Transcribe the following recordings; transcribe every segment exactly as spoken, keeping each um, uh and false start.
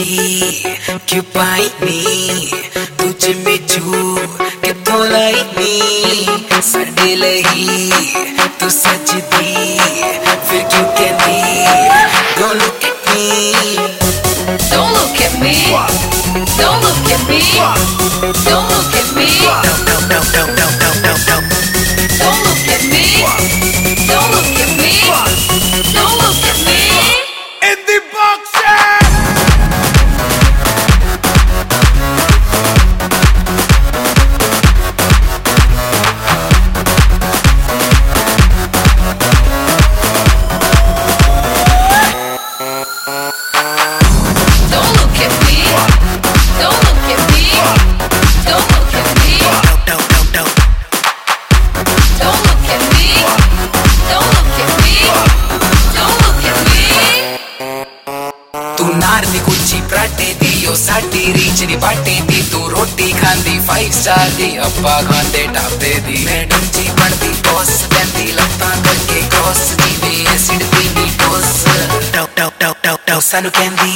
क्यों पाई नी तुझ में जू किथों लाई नी साडे लही तू सजदी फिर क्यों कहंदी don't look at me don't look at me don't look at me don't look at me don't don't don't don't don't don't don't don't look at me don't look at me don't look at me in the box. कुची पराठे दी ओ साडी reach नी बाटे दी तू रोटी खांदी five star दी अप्पा खांदे ढाबे दी madam जी बनदी boss बैंदी लत्तां करके क्रॉस दी वे एसिड दी नी टोस top top top top top सानू कहंदी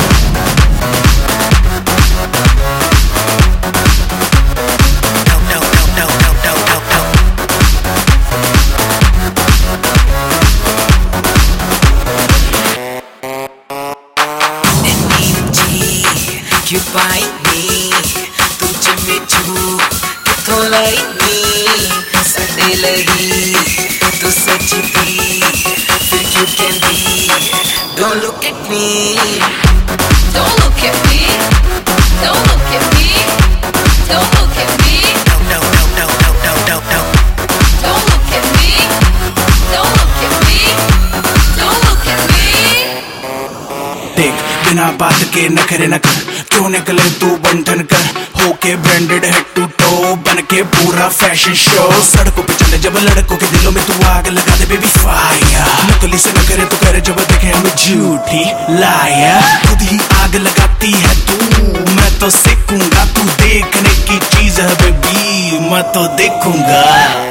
क्यों पाई नी तुझ में जू किथों लाई नी साडे लही तू सजदी फिर क्यों कहंदी don't look at me don't look at me don't look at me don't look at me don't don't don't don't don't don't don't don't look at me don't look at me don't look at me देख बिना बात के नखरे न कर क्यों निकले तू बंधन कर होके ब्रांडेड हेड टू टो बन के पूरा फैशन शो सड़कों पे चले जब लड़कों के दिलों में तू आग लगा दे बेबी फायर नकली से न करे तो करे जब देखे हमें झूठी लाया खुद ही आग लगाती है तू मैं तो सीखूंगा तू देखने की चीज है बेबी मैं तो देखूंगा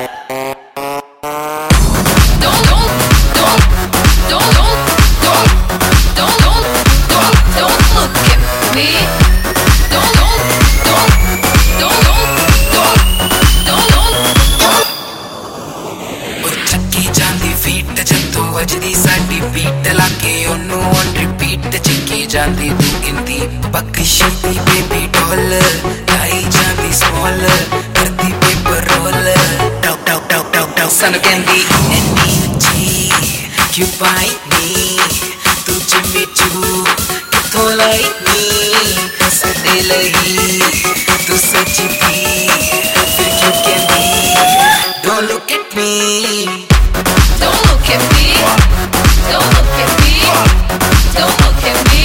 वजदी साडी बीट लाके ओनू ऑन रिपीट चिकी जांदी तू इंदी बख्शी दी बेबी डॉल लाई जांदी स्मॉल करदी paper roll talk talk talk talk talk सानू कहंदी एनी जी क्यों पाई नी तुझ में जू किथों लाई नी साडे लही तू सजदी फिर क्यों कहंदी don't look at me don't look at me don't look at me don't look at me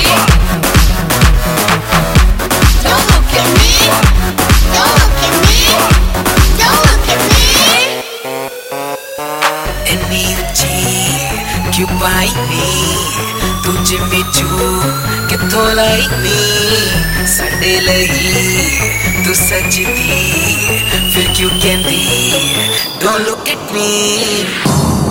don't look at me don't look at me don't look at me एनी क्यों पाई नी तुझ में जू किथों लाई नी साडे लही तू सजदी फिर क्यों कहंदी don't look at me